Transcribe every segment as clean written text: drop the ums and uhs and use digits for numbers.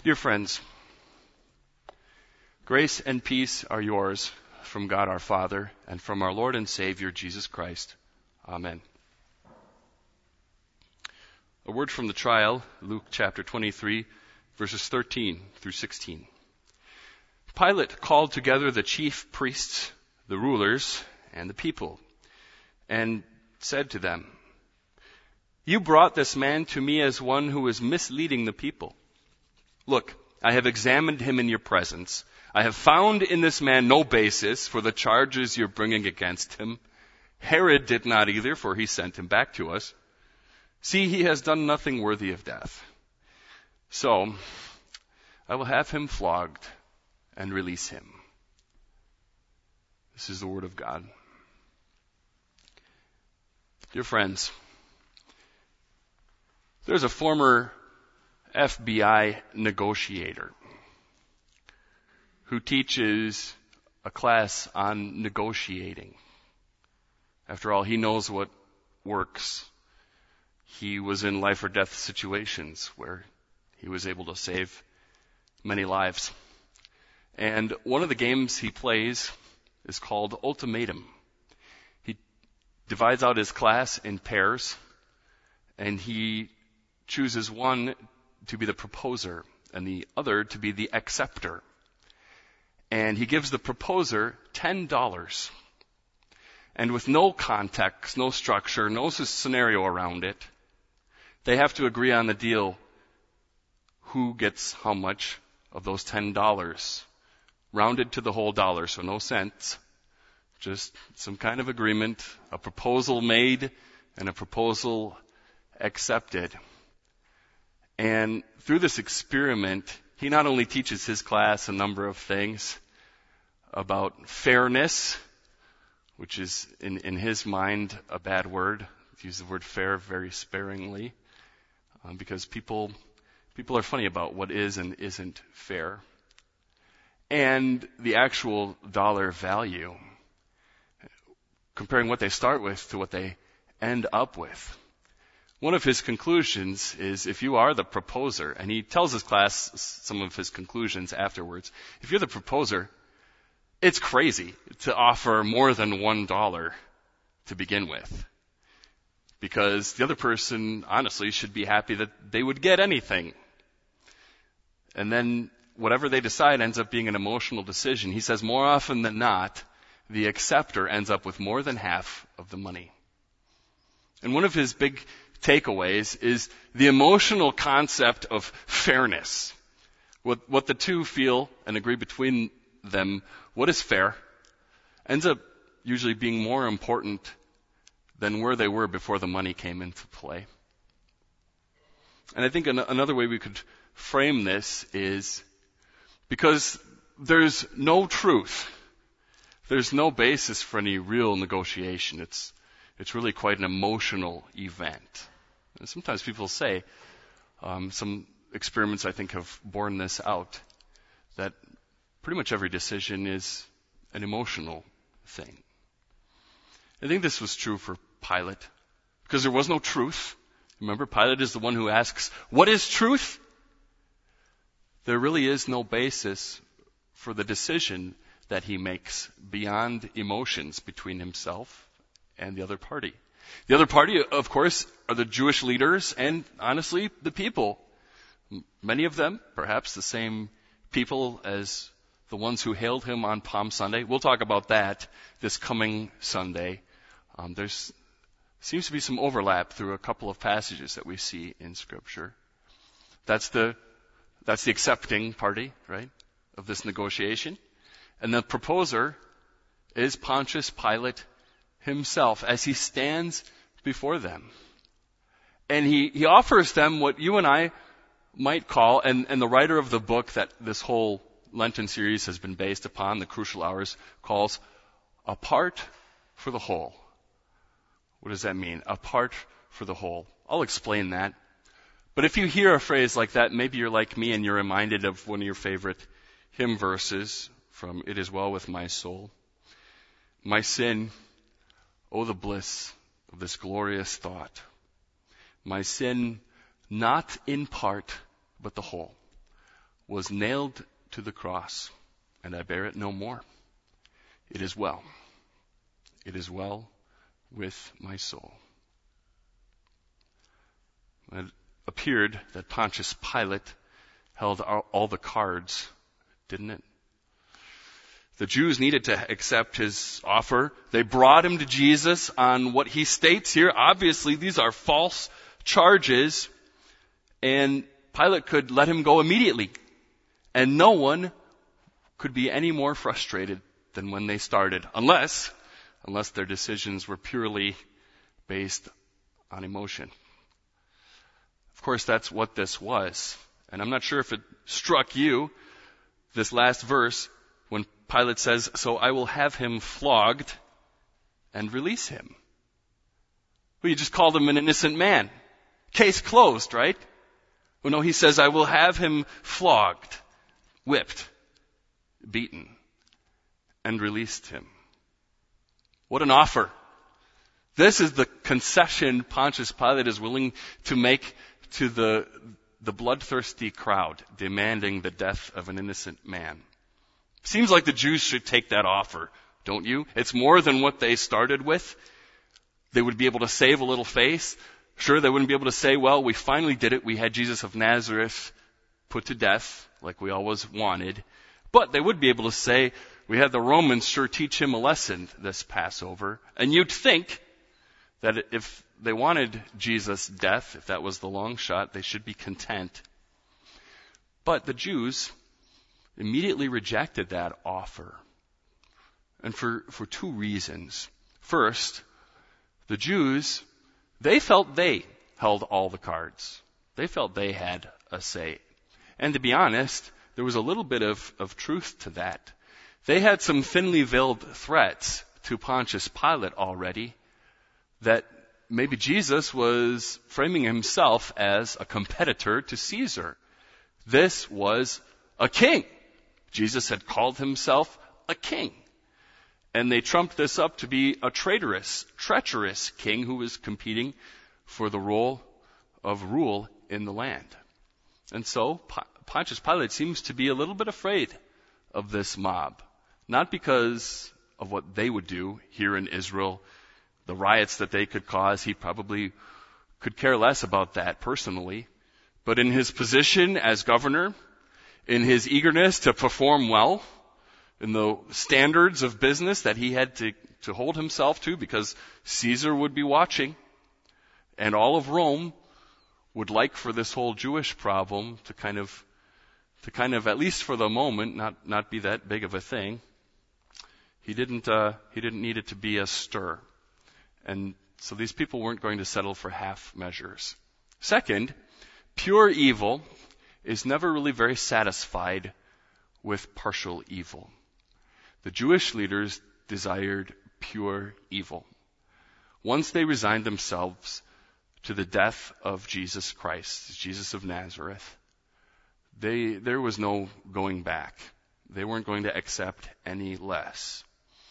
Dear friends, grace and peace are yours from God our Father and from our Lord and Savior Jesus Christ. Amen. A word from the trial, Luke chapter 23, verses 13 through 16. Pilate called together the chief priests, the rulers, and the people, and said to them, "You brought this man to me as one who is misleading the people. Look, I have examined him in your presence. I have found in this man no basis for the charges you're bringing against him. Herod did not either, for he sent him back to us. See, he has done nothing worthy of death. So, I will have him flogged and release him." This is the word of God. Dear friends, there's a former FBI negotiator who teaches a class on negotiating. After all, he knows what works. He was in life or death situations where he was able to save many lives. And one of the games he plays is called Ultimatum. He divides out his class in pairs, and he chooses one to be the proposer and the other to be the acceptor. And he gives the proposer $10. And with no context, no structure, no scenario around it, they have to agree on the deal. Who gets how much of those $10? Rounded to the whole dollar, so no cents. Just some kind of agreement, a proposal made and a proposal accepted. And through this experiment, he not only teaches his class a number of things about fairness, which is in his mind a bad word. He uses the word fair very sparingly, because people are funny about what is and isn't fair. And the actual dollar value, comparing what they start with to what they end up with. One of his conclusions is, if you are the proposer, and he tells his class some of his conclusions afterwards, if you're the proposer, it's crazy to offer more than $1 to begin with. Because the other person, honestly, should be happy that they would get anything. And then whatever they decide ends up being an emotional decision. He says more often than not, the acceptor ends up with more than half of the money. And one of his big takeaways is the emotional concept of fairness. What the two feel and agree between them, what is fair, ends up usually being more important than where they were before the money came into play. And I think another way we could frame this is, because there's no truth, there's no basis for any real negotiation. It's really quite an emotional event. And sometimes people say, some experiments I think have borne this out, that pretty much every decision is an emotional thing. I think this was true for Pilate, because there was no truth. Remember, Pilate is the one who asks, "What is truth?" There really is no basis for the decision that he makes beyond emotions between himself and the other party. The other party, of course, are the Jewish leaders and, honestly, the people. Many of them, perhaps the same people as the ones who hailed him on Palm Sunday. We'll talk about that this coming Sunday. There's seems to be some overlap through a couple of passages that we see in Scripture. That's the accepting party, right, of this negotiation. And the proposer is Pontius Pilate himself as he stands before them. And he offers them what you and I might call, and the writer of the book that this whole Lenten series has been based upon, The Crucial Hours, calls a part for the whole. What does that mean? A part for the whole. I'll explain that. But if you hear a phrase like that, maybe you're like me and you're reminded of one of your favorite hymn verses from It Is Well With My Soul. My sin, oh the bliss of this glorious thought. My sin, not in part, but the whole. was nailed to the cross, and I bear it no more. It is well. It is well with my soul. It appeared that Pontius Pilate held all the cards, didn't it? The Jews needed to accept his offer. They brought him to Jesus on what he states here. Obviously, these are false charges, and Pilate could let him go immediately. And no one could be any more frustrated than when they started, unless their decisions were purely based on emotion. Of course, that's what this was. And I'm not sure if it struck you, this last verse, when Pilate says, "So I will have him flogged and release him." Well, you just called him an innocent man. Case closed, right? Well, no, he says, "I will have him flogged, whipped, beaten, and released him." What an offer. This is the concession Pontius Pilate is willing to make to the bloodthirsty crowd demanding the death of an innocent man. Seems like the Jews should take that offer, don't you? It's more than what they started with. They would be able to save a little face. Sure, they wouldn't be able to say, "Well, we finally did it. We had Jesus of Nazareth put to death like we always wanted." But they would be able to say, "We had the Romans sure teach him a lesson this Passover." And you'd think that if they wanted Jesus' death, if that was the long shot, they should be content. But the Jews immediately rejected that offer. And for two reasons. First, the Jews, they felt they held all the cards. They felt they had a say. And to be honest, there was a little bit of truth to that. They had some thinly veiled threats to Pontius Pilate already that maybe Jesus was framing himself as a competitor to Caesar. This was a king. Jesus had called himself a king. And they trumped this up to be a treacherous king who was competing for the role of rule in the land. And so Pontius Pilate seems to be a little bit afraid of this mob. Not because of what they would do here in Israel, the riots that they could cause. He probably could care less about that personally. But in his position as governor, in his eagerness to perform well, in the standards of business that he had to hold himself to because Caesar would be watching, and all of Rome would like for this whole Jewish problem to kind of, at least for the moment, not be that big of a thing. He didn't need it to be a stir. And so these people weren't going to settle for half measures. Second, pure evil is never really very satisfied with partial evil. The Jewish leaders desired pure evil. Once they resigned themselves to the death of Jesus Christ, Jesus of Nazareth, there was no going back. They weren't going to accept any less.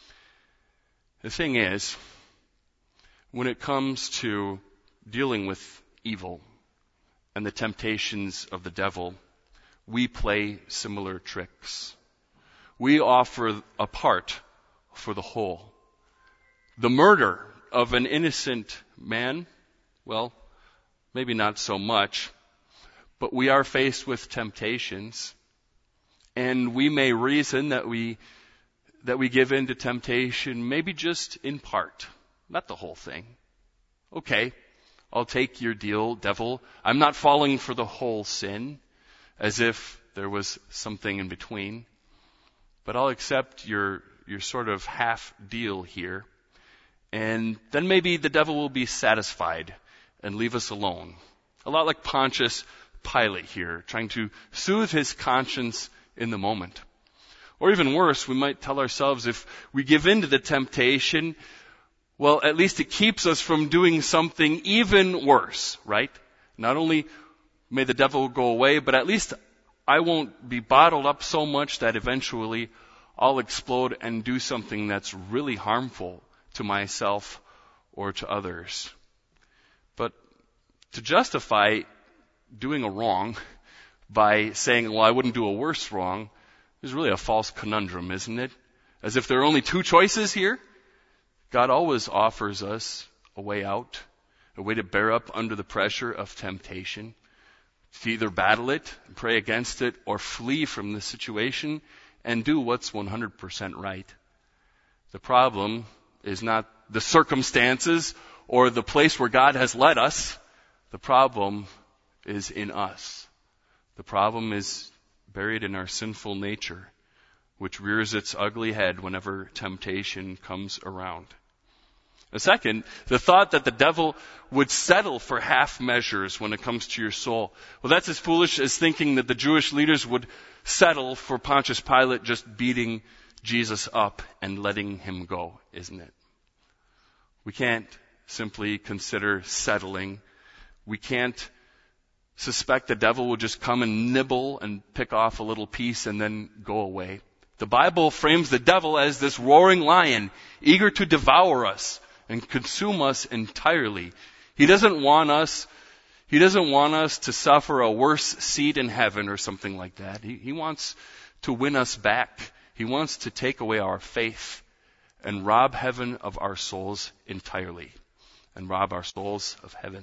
The thing is, when it comes to dealing with evil and the temptations of the devil, we play similar tricks. We offer a part for the whole. The murder of an innocent man, well, maybe not so much, but we are faced with temptations, and we may reason that we give in to temptation maybe just in part, not the whole thing. Okay, I'll take your deal, devil. I'm not falling for the whole sin, as if there was something in between. But I'll accept your sort of half deal here. And then maybe the devil will be satisfied and leave us alone. A lot like Pontius Pilate here, trying to soothe his conscience in the moment. Or even worse, we might tell ourselves if we give in to the temptation, well, at least it keeps us from doing something even worse, right? Not only may the devil go away, but at least I won't be bottled up so much that eventually I'll explode and do something that's really harmful to myself or to others. But to justify doing a wrong by saying, well, I wouldn't do a worse wrong, is really a false conundrum, isn't it? As if there are only two choices here. God always offers us a way out, a way to bear up under the pressure of temptation, to either battle it, pray against it, or flee from the situation and do what's 100% right. The problem is not the circumstances or the place where God has led us. The problem is in us. The problem is buried in our sinful nature, which rears its ugly head whenever temptation comes around. The second, the thought that the devil would settle for half measures when it comes to your soul. Well, that's as foolish as thinking that the Jewish leaders would settle for Pontius Pilate just beating Jesus up and letting him go, isn't it? We can't simply consider settling. We can't suspect the devil will just come and nibble and pick off a little piece and then go away. The Bible frames the devil as this roaring lion, eager to devour us and consume us entirely. He doesn't want us to suffer a worse seat in heaven or something like that. He wants to win us back. He wants to take away our faith and rob heaven of our souls entirely, and rob our souls of heaven.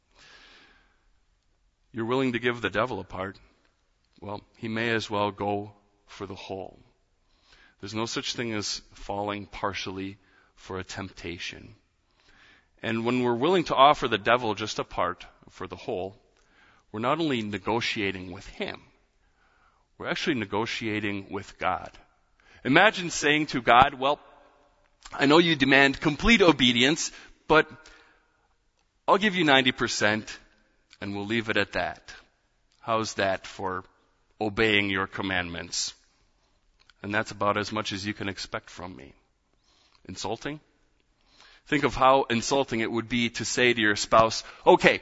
You're willing to give the devil a part? Well, he may as well go for the whole. There's no such thing as falling partially for a temptation. And when we're willing to offer the devil just a part for the whole, we're not only negotiating with him, we're actually negotiating with God. Imagine saying to God, well, I know you demand complete obedience, but I'll give you 90% and we'll leave it at that. How's that for obeying your commandments? And that's about as much as you can expect from me. Insulting? Think of how insulting it would be to say to your spouse, okay,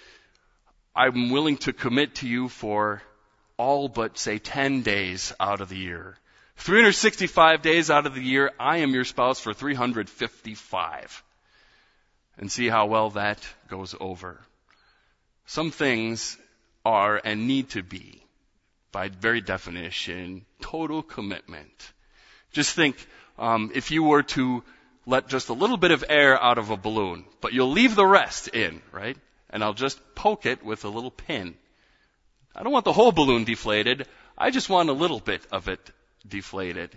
I'm willing to commit to you for all but, say, 10 days out of the year. 365 days out of the year, I am your spouse for 355. And see how well that goes over. Some things are and need to be, by very definition, total commitment. Just think, if you were to let just a little bit of air out of a balloon, but you'll leave the rest in, right? And I'll just poke it with a little pin. I don't want the whole balloon deflated. I just want a little bit of it deflated.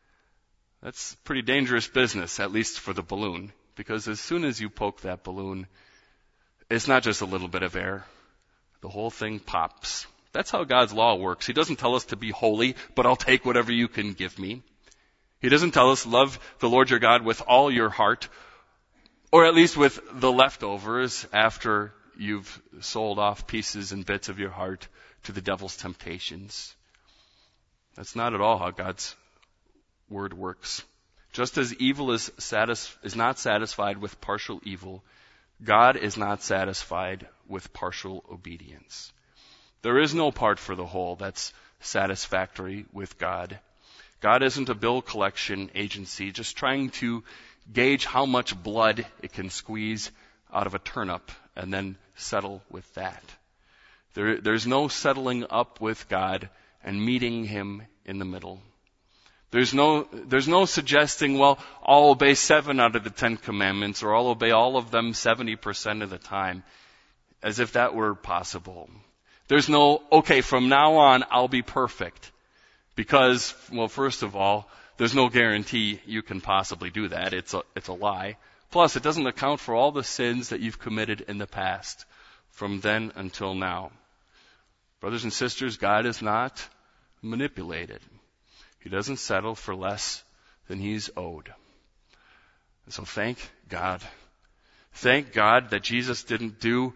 That's pretty dangerous business, at least for the balloon, because as soon as you poke that balloon, it's not just a little bit of air. The whole thing pops. That's how God's law works. He doesn't tell us to be holy, but I'll take whatever you can give me. He doesn't tell us love the Lord your God with all your heart, or at least with the leftovers after you've sold off pieces and bits of your heart to the devil's temptations. That's not at all how God's word works. Just as evil is not satisfied with partial evil, God is not satisfied with partial obedience. There is no part for the whole that's satisfactory with God. God isn't a bill collection agency just trying to gauge how much blood it can squeeze out of a turnip and then settle with that. There's no settling up with God and meeting him in the middle. There's no suggesting, well, I'll obey 7 out of the 10 commandments, or I'll obey all of them 70% of the time, as if that were possible. There's no, okay, from now on, I'll be perfect. Because, well, first of all, there's no guarantee you can possibly do that. It's a lie. Plus, it doesn't account for all the sins that you've committed in the past, from then until now. Brothers and sisters, God is not manipulated. He doesn't settle for less than he's owed. And so thank God. Thank God that Jesus didn't do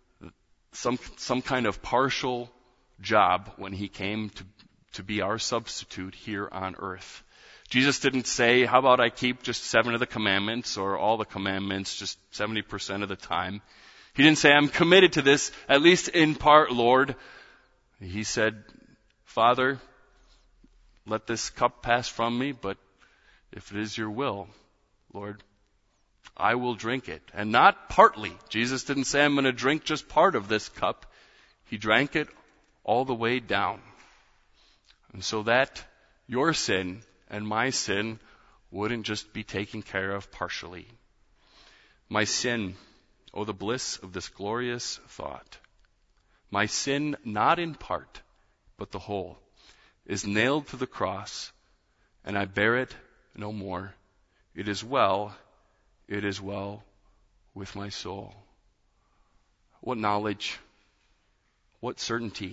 some kind of partial job when he came to be our substitute here on earth. Jesus didn't say, how about I keep just 7 of the commandments, or all the commandments just 70% of the time. He didn't say, I'm committed to this, at least in part, Lord. He said, Father, let this cup pass from me, but if it is your will, Lord, I will drink it. And not partly. Jesus didn't say, I'm going to drink just part of this cup. He drank it all the way down. And so that your sin and my sin wouldn't just be taken care of partially. My sin, oh, the bliss of this glorious thought. My sin, not in part, but the whole, is nailed to the cross, and I bear it no more. It is well with my soul. What knowledge, what certainty.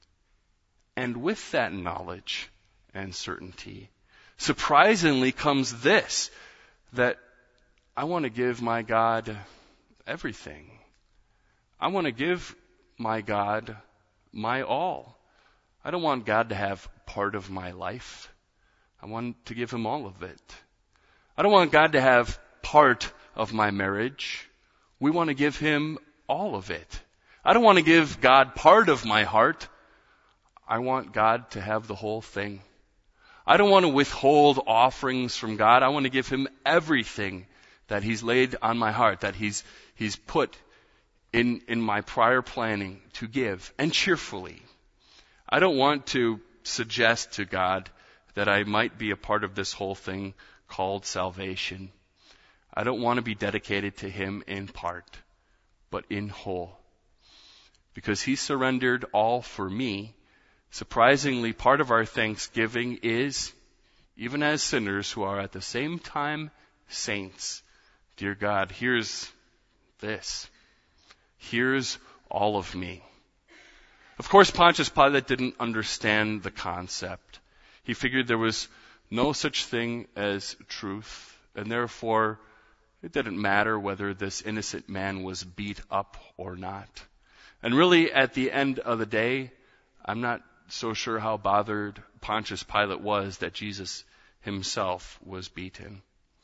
And with that knowledge and certainty, surprisingly comes this, that I want to give my God everything. I want to give my God my all. I don't want God to have part of my life. I want to give him all of it. I don't want God to have part of my marriage. We want to give him all of it. I don't want to give God part of my heart. I want God to have the whole thing. I don't want to withhold offerings from God. I want to give him everything that he's laid on my heart, that he's put in my prior planning to give, and cheerfully. I don't want to suggest to God that I might be a part of this whole thing called salvation. I don't want to be dedicated to him in part, but in whole. Because he surrendered all for me. Surprisingly, part of our thanksgiving is, even as sinners who are at the same time saints, dear God, here's this. Here's all of me. Of course, Pontius Pilate didn't understand the concept. He figured there was no such thing as truth, and therefore it didn't matter whether this innocent man was beat up or not. And really, at the end of the day, I'm not so sure how bothered Pontius Pilate was that Jesus himself was beaten,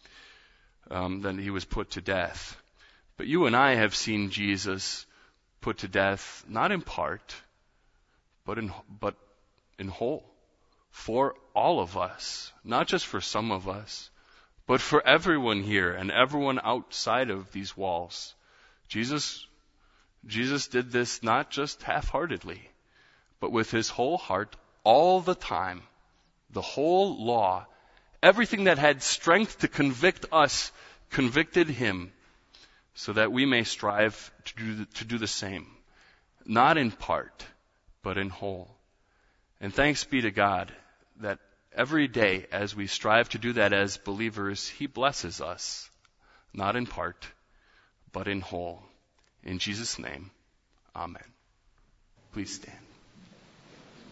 that he was put to death. But you and I have seen Jesus put to death, not in part, but in whole, for all of us, not just for some of us, but for everyone here and everyone outside of these walls. Jesus did this not just half-heartedly, but with his whole heart, all the time. The whole law, everything that had strength to convict us, convicted him, so that we may strive to do the same. Not in part, but in whole. And thanks be to God that every day as we strive to do that as believers, he blesses us. Not in part, but in whole. In Jesus' name, amen. Please stand.